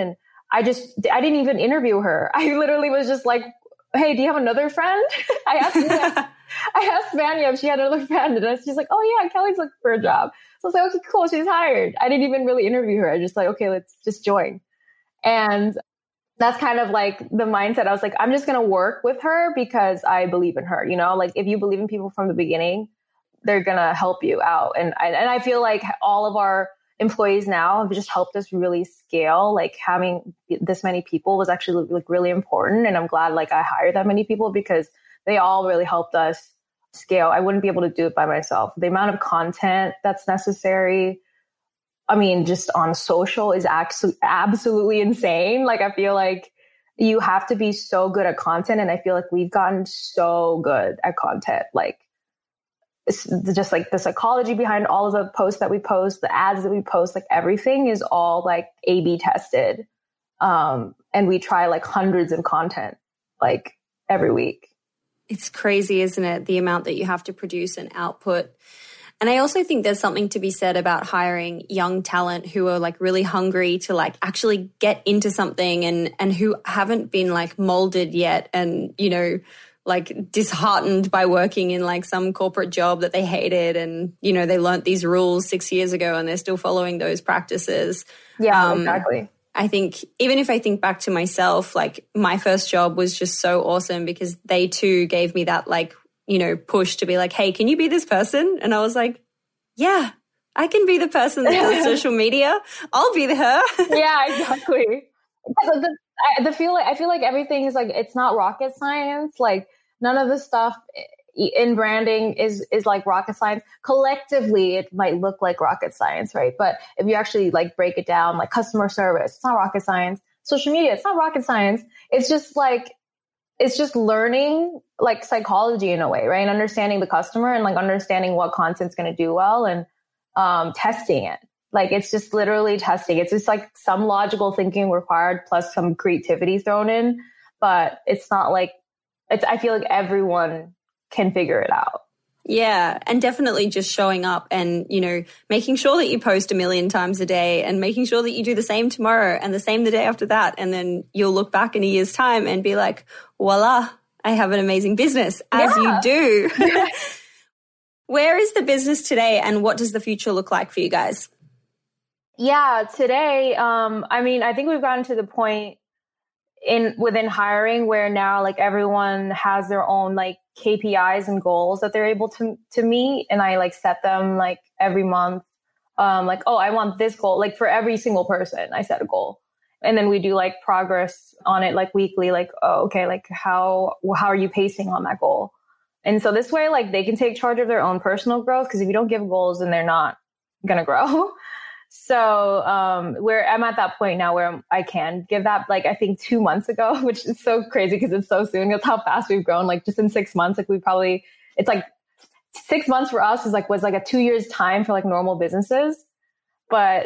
I didn't even interview her. I literally was just like, hey, do you have another friend? I asked Vanya if she had another friend, and she's like, oh yeah, Kelly's looking for a job. So I was like, okay, cool, she's hired. I didn't even really interview her. I just like, okay, let's just join. And that's kind of like the mindset. I was like, I'm just going to work with her because I believe in her. You know, like if you believe in people from the beginning, they're going to help you out. And I feel like all of our employees now have just helped us really scale. Like having this many people was actually like really important. And I'm glad like I hired that many people because they all really helped us scale. I wouldn't be able to do it by myself. The amount of content that's necessary, I mean, just on social is absolutely insane. Like, I feel like you have to be so good at content. And I feel like we've gotten so good at content. Like, it's just like the psychology behind all of the posts that we post, the ads that we post, like everything is all like A/B tested. And we try like hundreds of content like every week. It's crazy, isn't it? The amount that you have to produce and output. And I also think there's something to be said about hiring young talent who are like really hungry to like actually get into something and who haven't been like molded yet and, you know, like disheartened by working in like some corporate job that they hated and, you know, they learned these rules 6 years ago and they're still following those practices. Yeah, exactly. I think even if I think back to myself, like my first job was just so awesome because they too gave me that like, you know, push to be like, hey, can you be this person? And I was like, yeah, I can be the person that does social media. I'll be her. Yeah, exactly. I feel like everything is like, it's not rocket science. Like none of the stuff in branding is like rocket science. Collectively, it might look like rocket science, right? But if you actually like break it down, like customer service, it's not rocket science. Social media, it's not rocket science. It's just like, it's just learning like psychology in a way, right? And understanding the customer and like understanding what content's going to do well and testing it. Like it's just literally testing. It's just like some logical thinking required plus some creativity thrown in, but it's not like I feel like everyone can figure it out. Yeah. And definitely just showing up and, you know, making sure that you post 1 million times a day and making sure that you do the same tomorrow and the same the day after that. And then you'll look back in a year's time and be like, voila, I have an amazing business, as you do. Where is the business today and what does the future look like for you guys? Yeah, today, I mean, I think we've gotten to the point within hiring where now like everyone has their own like KPIs and goals that they're able to meet. And I like set them like every month. Like, oh, I want this goal. Like for every single person, I set a goal. And then we do like progress on it like weekly, like, oh, okay, like how are you pacing on that goal? And so this way, like they can take charge of their own personal growth. Cause if you don't give goals, then they're not going to grow. So I'm at that point now where I can give that, like, I think 2 months ago, which is so crazy because it's so soon. That's how fast we've grown. Like just in 6 months, like it's like 6 months for us was like a 2 years time for like normal businesses. But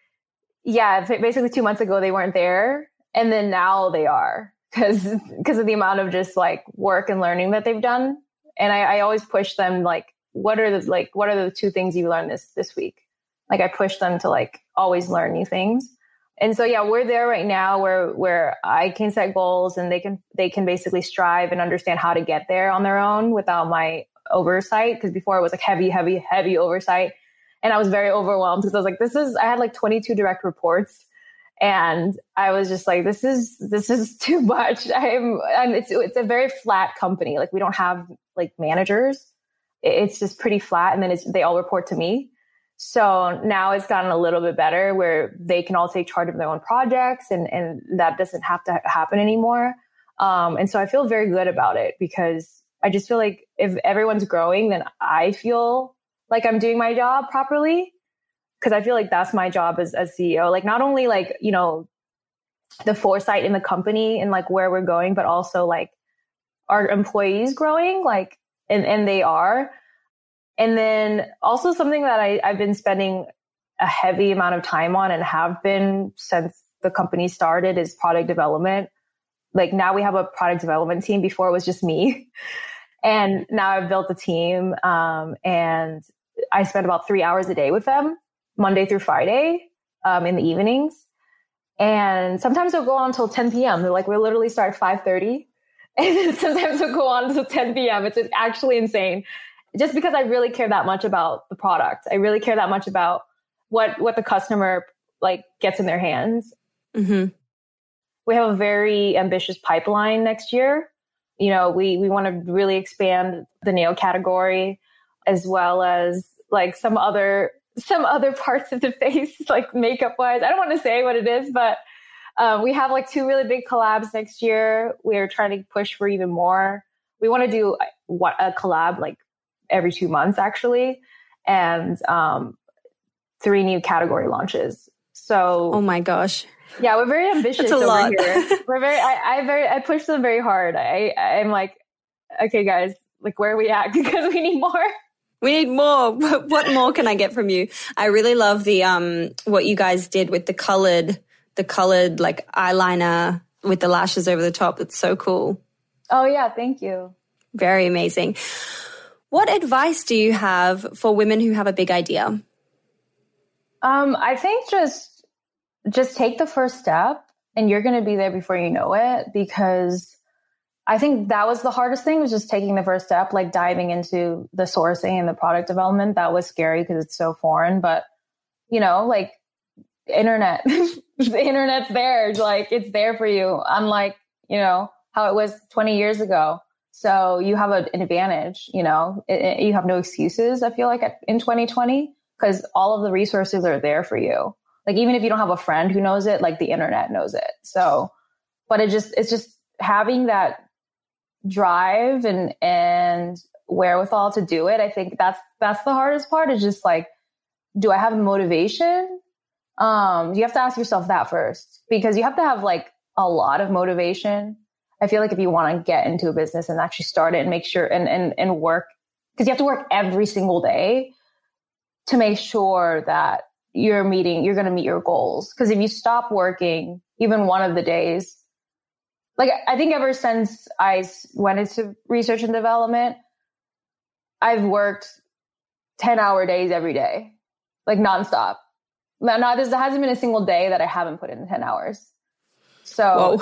yeah, basically 2 months ago, they weren't there. And then now they are because of the amount of just like work and learning that they've done. And I always push them like, what are the 2 things you learned this week? Like I push them to like always learn new things. And so, yeah, we're there right now where I can set goals and they can basically strive and understand how to get there on their own without my oversight. Cause before it was like heavy oversight. And I was very overwhelmed because I was like, I had like 22 direct reports and I was just like, this is too much. It's a very flat company. Like we don't have like managers. It's just pretty flat. And then they all report to me. So now it's gotten a little bit better where they can all take charge of their own projects and that doesn't have to happen anymore. And so I feel very good about it because I just feel like if everyone's growing, then I feel like I'm doing my job properly. Cause I feel like that's my job as CEO, like not only like, you know, the foresight in the company and like where we're going, but also like our employees growing, like, and they are. And then also something that I've been spending a heavy amount of time on and have been since the company started is product development. Like now we have a product development team. Before it was just me. And now I've built a team. And I spend about 3 hours a day with them, Monday through Friday, in the evenings. And sometimes it'll go on until 10 p.m. Like we'll literally start at 5:30 and sometimes it'll go on until 10 p.m. It's actually insane. Just because I really care that much about the product. I really care that much about what the customer like gets in their hands. Mm-hmm. We have a very ambitious pipeline next year. You know, we want to really expand the nail category as well as like some other parts of the face, like makeup wise. I don't want to say what it is, but we have like 2 really big collabs next year. We're trying to push for even more. We want to do a collab like every 2 months actually. And 3 new category launches. So, oh my gosh. Yeah, we're very ambitious over lot. here. I push them very hard. I'm like, okay, guys, like where are we at? Because we need more. We need more. What more can I get from you? I really love the what you guys did with the colored like eyeliner with the lashes over the top. It's so cool. Oh yeah, thank you. Very amazing. What advice do you have for women who have a big idea? I think just take the first step and you're going to be there before you know it, because I think that was the hardest thing, was just taking the first step, like diving into the sourcing and the product development. That was scary because it's so foreign, but you know, like internet, the internet's there, like it's there for you. Unlike, you know, how it was 20 years ago. So you have an advantage, you know, you have no excuses. I feel like in 2020, because all of the resources are there for you. Like, even if you don't have a friend who knows it, like the internet knows it. So, but it's just having that drive and wherewithal to do it. I think that's the hardest part, is just like, do I have motivation? You have to ask yourself that first, because you have to have like a lot of motivation. I feel like if you want to get into a business and actually start it and make sure and work, because you have to work every single day to make sure that you're going to meet your goals. Because if you stop working even one of the days, like I think ever since I went into research and development, I've worked 10-hour days every day, like nonstop. There hasn't been a single day that I haven't put in 10 hours. So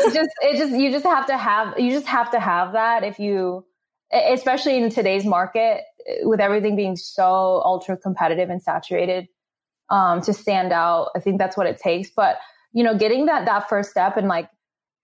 you just have to have that if you, especially in today's market, with everything being so ultra competitive and saturated, to stand out. I think that's what it takes. But, you know, getting that first step and like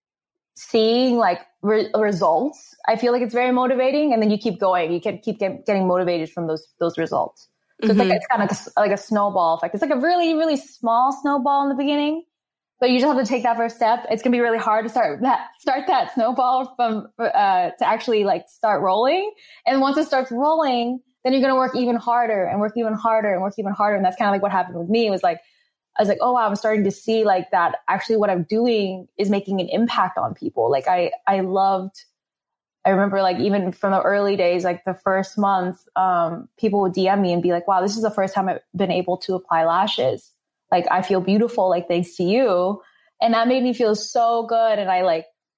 seeing like results, I feel like it's very motivating. And then you keep going. You can keep getting motivated from those results. So it's kind of like a snowball effect. It's like a really, really small snowball in the beginning, but you just have to take that first step. It's going to be really hard to start that snowball to actually like start rolling. And once it starts rolling, then you're going to work even harder and work even harder and work even harder. And that's kind of like what happened with me. It was like, I was like, oh, wow, I'm starting to see like that actually what I'm doing is making an impact on people. Like I remember like even from the early days, like the first month, people would DM me and be like, wow, this is the first time I've been able to apply lashes. Like I feel beautiful, like thanks to you. And that made me feel so good. And I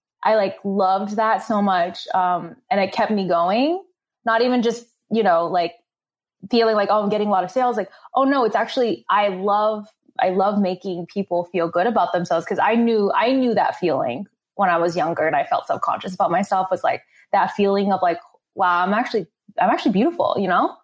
loved that so much. And it kept me going, not even just, you know, like feeling like, oh, I'm getting a lot of sales. Like, oh no, it's actually, I love making people feel good about themselves. Cause I knew that feeling when I was younger and I felt self-conscious about myself, was like that feeling of like, wow, I'm actually beautiful, you know?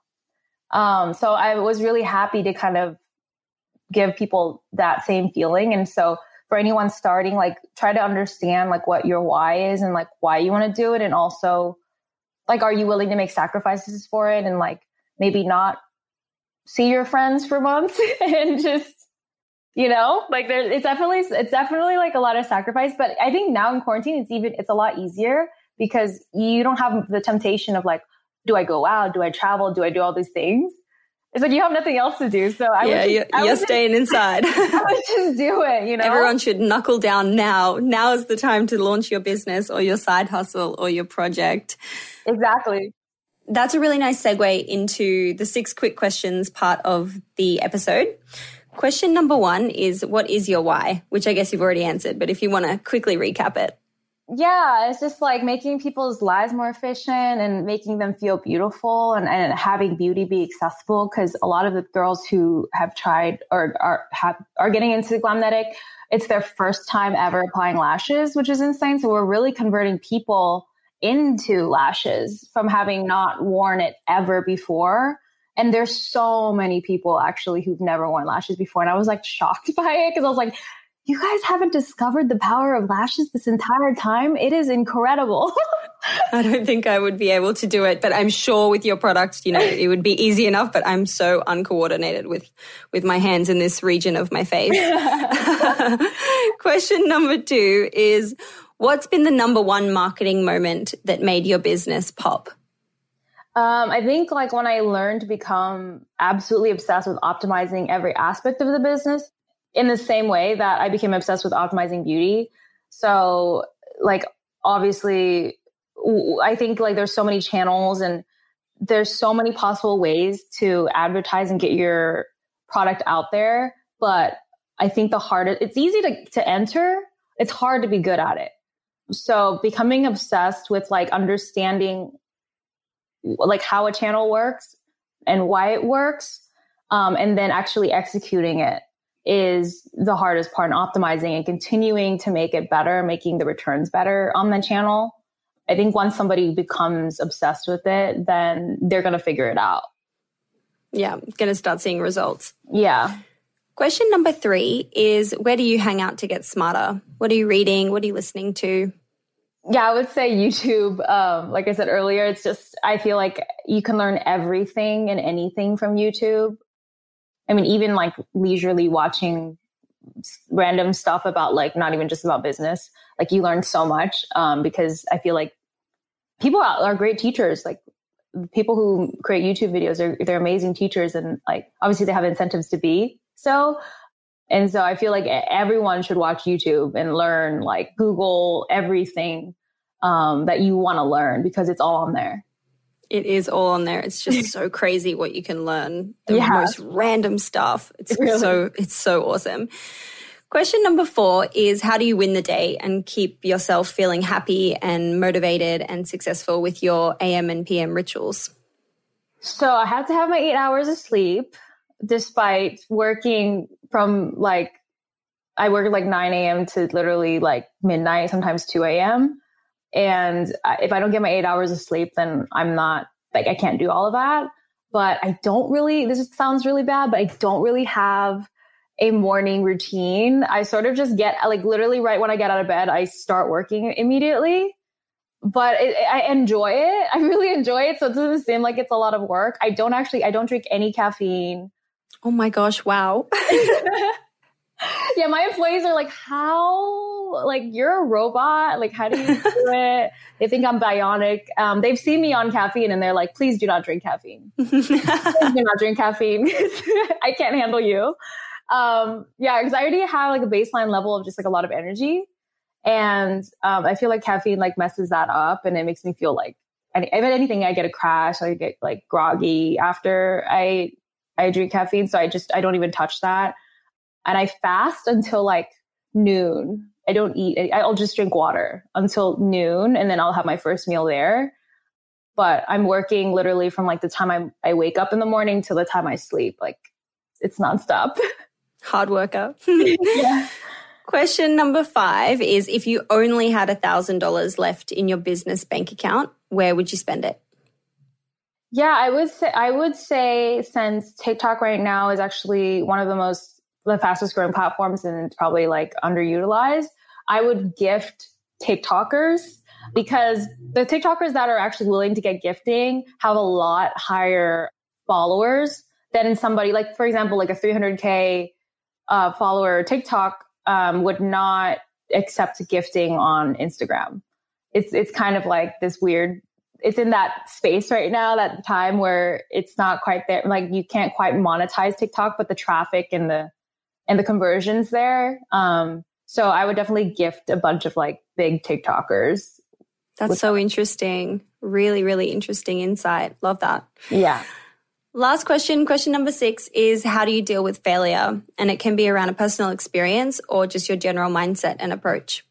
So I was really happy to kind of give people that same feeling. And so for anyone starting, like try to understand like what your why is and like why you want to do it. And also like, are you willing to make sacrifices for it? And like, maybe not see your friends for months and just, you know, like it's definitely like a lot of sacrifice. But I think now in quarantine, it's a lot easier because you don't have the temptation of like, do I go out? Do I travel? Do I do all these things? It's like you have nothing else to do. So you're staying inside. I would just do it, you know? Everyone should knuckle down now. Now is the time to launch your business or your side hustle or your project. Exactly. That's a really nice segue into the 6 quick questions part of the episode. Question number 1 is, what is your why? Which I guess you've already answered, but if you want to quickly recap it. Yeah, it's just like making people's lives more efficient and making them feel beautiful and having beauty be accessible. Because a lot of the girls who have tried or are getting into Glamnetic, it's their first time ever applying lashes, which is insane. So we're really converting people into lashes from having not worn it ever before. And there's so many people actually who've never worn lashes before. And I was like shocked by it because I was like, you guys haven't discovered the power of lashes this entire time? It is incredible. I don't think I would be able to do it, but I'm sure with your product, you know, it would be easy enough, but I'm so uncoordinated with my hands in this region of my face. Question number 2 is, what's been the number one marketing moment that made your business pop? I think like when I learned to become absolutely obsessed with optimizing every aspect of the business in the same way that I became obsessed with optimizing beauty. So like, obviously, I think like there's so many channels and there's so many possible ways to advertise and get your product out there. But I think it's easy to enter. It's hard to be good at it. So becoming obsessed with like understanding like how a channel works and why it works, and then actually executing it is the hardest part, and optimizing and continuing to make it better, making the returns better on the channel. I think once somebody becomes obsessed with it, then they're going to figure it out. Yeah, going to start seeing results. Yeah. Question number 3 is, where do you hang out to get smarter? What are you reading? What are you listening to? Yeah, I would say YouTube. Like I said earlier, it's just, I feel like you can learn everything and anything from YouTube. I mean, even like leisurely watching random stuff about like, not even just about business, like you learn so much, because I feel like people are great teachers. Like people who create YouTube videos, they're amazing teachers. And like, obviously they have incentives to be so. And so I feel like everyone should watch YouTube and learn, like Google everything that you want to learn, because it's all on there. It is all on there. It's just so crazy what you can learn. The most random stuff. It's so awesome. Question number 4 is, how do you win the day and keep yourself feeling happy and motivated and successful with your AM and PM rituals? So I have to have my 8 hours of sleep, despite working from like, I work like 9 a.m. to literally like midnight, sometimes 2 a.m. And if I don't get my 8 hours of sleep, then I'm not, like, I can't do all of that. But I don't really, this sounds really bad, but I don't really have a morning routine. I sort of just get, like, literally right when I get out of bed, I start working immediately. But I enjoy it. I really enjoy it. So it doesn't seem like it's a lot of work. I don't drink any caffeine. Oh my gosh, wow. Yeah, my employees are like, how, like, you're a robot? Like, how do you do it? They think I'm bionic. They've seen me on caffeine and they're like, please do not drink caffeine. Please do not drink caffeine. I can't handle you. Yeah, because I already have like a baseline level of just like a lot of energy. And I feel like caffeine like messes that up, and it makes me feel like, if anything, I get a crash. I get like groggy after I drink caffeine. So I don't even touch that. And I fast until like noon. I don't eat. I'll just drink water until noon, and then I'll have my first meal there. But I'm working literally from like the time I wake up in the morning till the time I sleep. Like, it's nonstop. Hard worker. Yeah. Question number 5 is, if you only had $1,000 left in your business bank account, where would you spend it? Yeah, I would say since TikTok right now is actually one of the fastest growing platforms, and it's probably like underutilized, I would gift TikTokers, because the TikTokers that are actually willing to get gifting have a lot higher followers than somebody like, for example, like a 300K follower TikTok would not accept gifting on Instagram. It's kind of like this weird, it's in that space right now, that time where it's not quite there. Like, you can't quite monetize TikTok, but the traffic and the conversions there. So I would definitely gift a bunch of like big TikTokers. That's so interesting. Really, really interesting insight. Love that. Yeah. Last question, question number 6 is, how do you deal with failure? And it can be around a personal experience or just your general mindset and approach.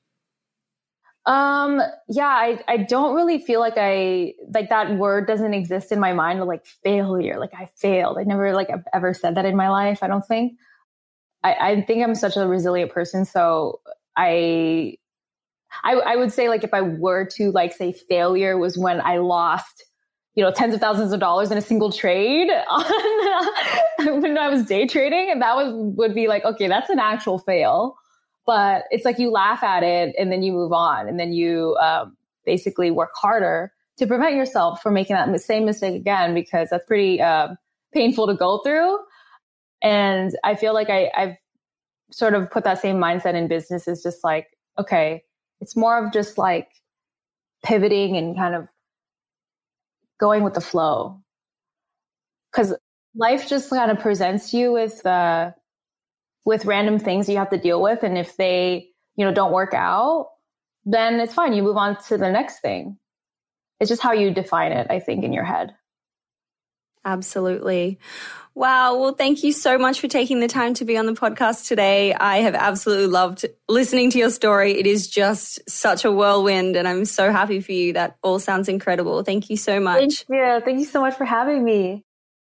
Yeah, I don't really feel like that word doesn't exist in my mind, like failure, like I failed. I never like ever said that in my life, I don't think. I think I'm such a resilient person. So I would say, like, if I were to, like, say failure was when I lost, tens of thousands of dollars in a single trade when I was day trading, and that would be like, okay, that's an actual fail. But it's like you laugh at it and then you move on, and then you basically work harder to prevent yourself from making that same mistake again, because that's pretty painful to go through. And I feel like I've sort of put that same mindset in business. Is just like, okay, it's more of just like pivoting and kind of going with the flow, because life just kind of presents you with random things you have to deal with. And if they, don't work out, then it's fine. You move on to the next thing. It's just how you define it, I think, in your head. Absolutely. Wow. Well, thank you so much for taking the time to be on the podcast today. I have absolutely loved listening to your story. It is just such a whirlwind, and I'm so happy for you. That all sounds incredible. Thank you so much. Thank you. Thank you so much for having me.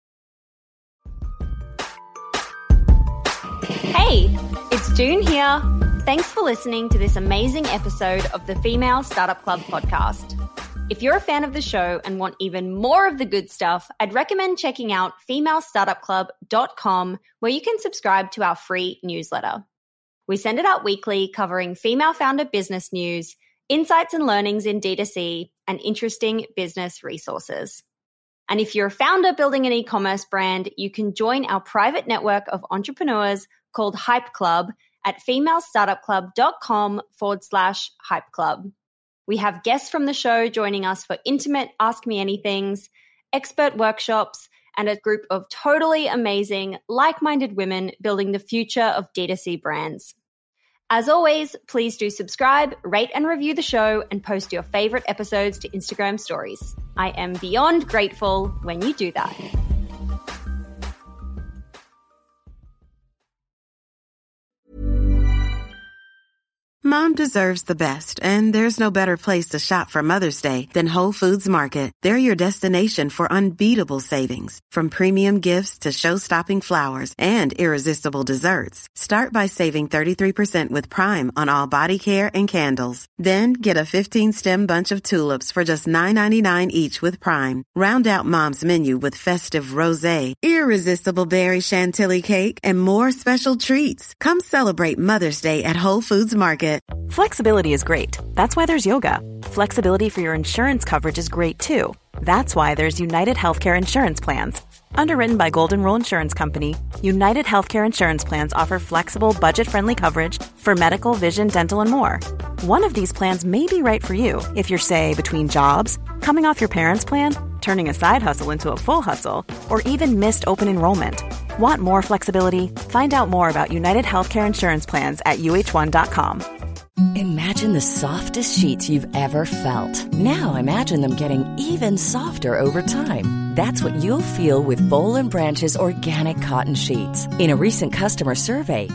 Hey, it's June here. Thanks for listening to this amazing episode of the Female Startup Club podcast. If you're a fan of the show and want even more of the good stuff, I'd recommend checking out femalestartupclub.com, where you can subscribe to our free newsletter. We send it out weekly, covering female founder business news, insights and learnings in D2C, and interesting business resources. And if you're a founder building an e-commerce brand, you can join our private network of entrepreneurs called Hype Club at femalestartupclub.com/Hype Club. We have guests from the show joining us for intimate Ask Me Anythings, expert workshops, and a group of totally amazing, like-minded women building the future of D2C brands. As always, please do subscribe, rate and review the show, and post your favorite episodes to Instagram stories. I am beyond grateful when you do that. Mom deserves the best, and there's no better place to shop for Mother's Day than Whole Foods Market. They're your destination for unbeatable savings, from premium gifts to show-stopping flowers and irresistible desserts. Start by saving 33% with Prime on all body care and candles. Then get a 15-stem bunch of tulips for just $9.99 each with Prime. Round out Mom's menu with festive rosé, irresistible berry chantilly cake, and more special treats. Come celebrate Mother's Day at Whole Foods Market. Flexibility is great. That's why there's yoga. Flexibility for your insurance coverage is great too. That's why there's United Healthcare Insurance Plans. Underwritten by Golden Rule Insurance Company, United Healthcare Insurance Plans offer flexible, budget-friendly coverage for medical, vision, dental, and more. One of these plans may be right for you if you're, say, between jobs, coming off your parents' plan, turning a side hustle into a full hustle, or even missed open enrollment. Want more flexibility? Find out more about United Healthcare Insurance Plans at uh1.com. Imagine the softest sheets you've ever felt. Now imagine them getting even softer over time. That's what you'll feel with Boll & Branch's organic cotton sheets. In a recent customer survey,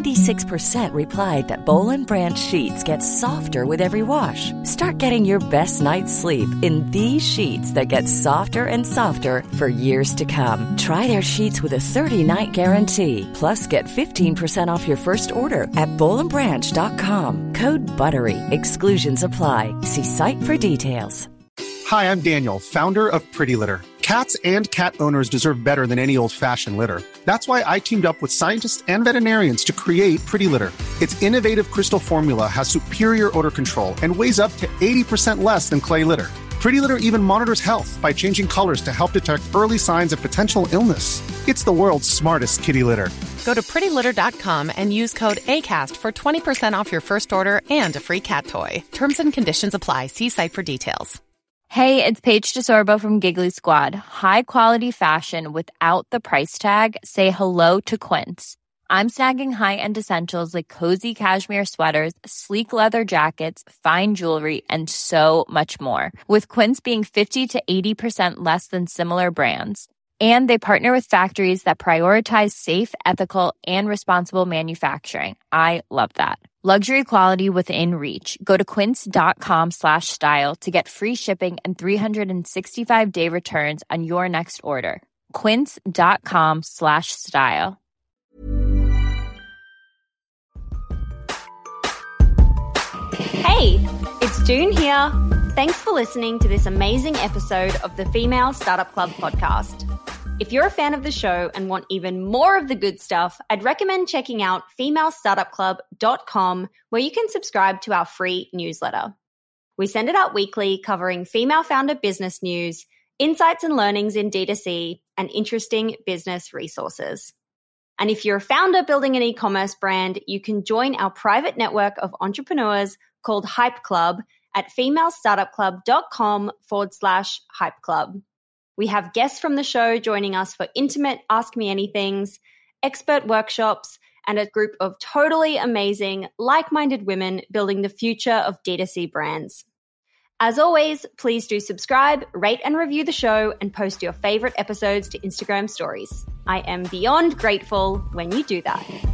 96% replied that Boll & Branch sheets get softer with every wash. Start getting your best night's sleep in these sheets that get softer and softer for years to come. Try their sheets with a 30-night guarantee. Plus, get 15% off your first order at bollandbranch.com. Code BUTTERY. Exclusions apply. See site for details. Hi, I'm Daniel, founder of Pretty Litter. Cats and cat owners deserve better than any old-fashioned litter. That's why I teamed up with scientists and veterinarians to create Pretty Litter. Its innovative crystal formula has superior odor control and weighs up to 80% less than clay litter. Pretty Litter even monitors health by changing colors to help detect early signs of potential illness. It's the world's smartest kitty litter. Go to prettylitter.com and use code ACAST for 20% off your first order and a free cat toy. Terms and conditions apply. See site for details. Hey, it's Paige DeSorbo from Giggly Squad. High quality fashion without the price tag. Say hello to Quince. I'm snagging high-end essentials like cozy cashmere sweaters, sleek leather jackets, fine jewelry, and so much more. With Quince being 50 to 80% less than similar brands. And they partner with factories that prioritize safe, ethical, and responsible manufacturing. I love that. Luxury quality within reach. Go to quince.com/style to get free shipping and 365-day returns on your next order. Quince.com/style. Hey, it's June here. Thanks for listening to this amazing episode of the Female Startup Club podcast. If you're a fan of the show and want even more of the good stuff, I'd recommend checking out femalestartupclub.com, where you can subscribe to our free newsletter. We send it out weekly, covering female founder business news, insights and learnings in D2C, and interesting business resources. And if you're a founder building an e-commerce brand, you can join our private network of entrepreneurs called Hype Club at femalestartupclub.com/Hype Club. We have guests from the show joining us for intimate Ask Me Anythings, expert workshops, and a group of totally amazing, like-minded women building the future of D2C brands. As always, please do subscribe, rate and review the show, and post your favorite episodes to Instagram stories. I am beyond grateful when you do that.